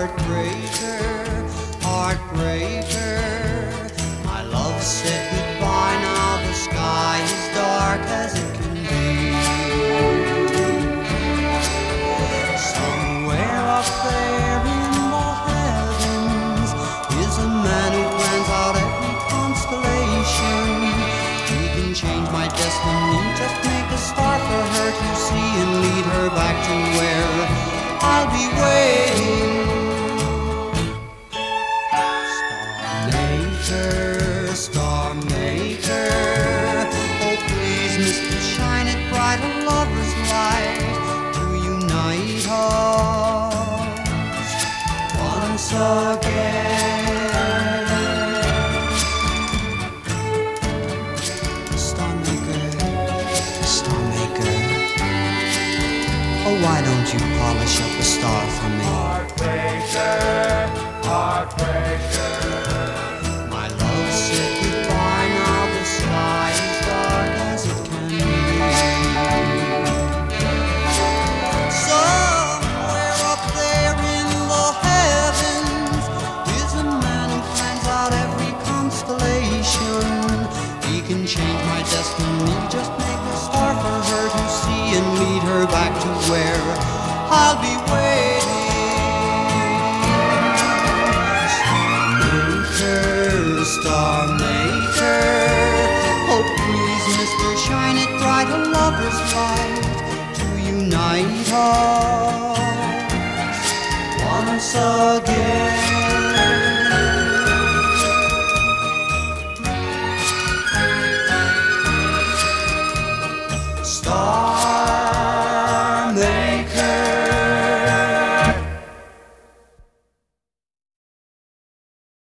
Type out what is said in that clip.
heartbreaker, heartbreaker. My love said goodbye, now the sky is dark as it can be. Somewhere up there in the heavens is a man who plans out every constellation. He can change my destiny, just make a star for her to see and lead her back to where I'll be waiting. Star maker, star maker, oh please, Mr. Shine It Bright, a lover's light to unite us once again. Star maker, star maker, oh why don't you polish up a star for me? Heartbreaker, heartbreaker. My love said goodbye, now the sky is dark as it can be. Somewhere up there in the heavens is a man who plans out every constellation. He can change my destiny, just make a star for her to see and lead her back to where I'll be waiting. Star maker, oh please, Mr. Shine It Bright, a lover's light to unite us once again.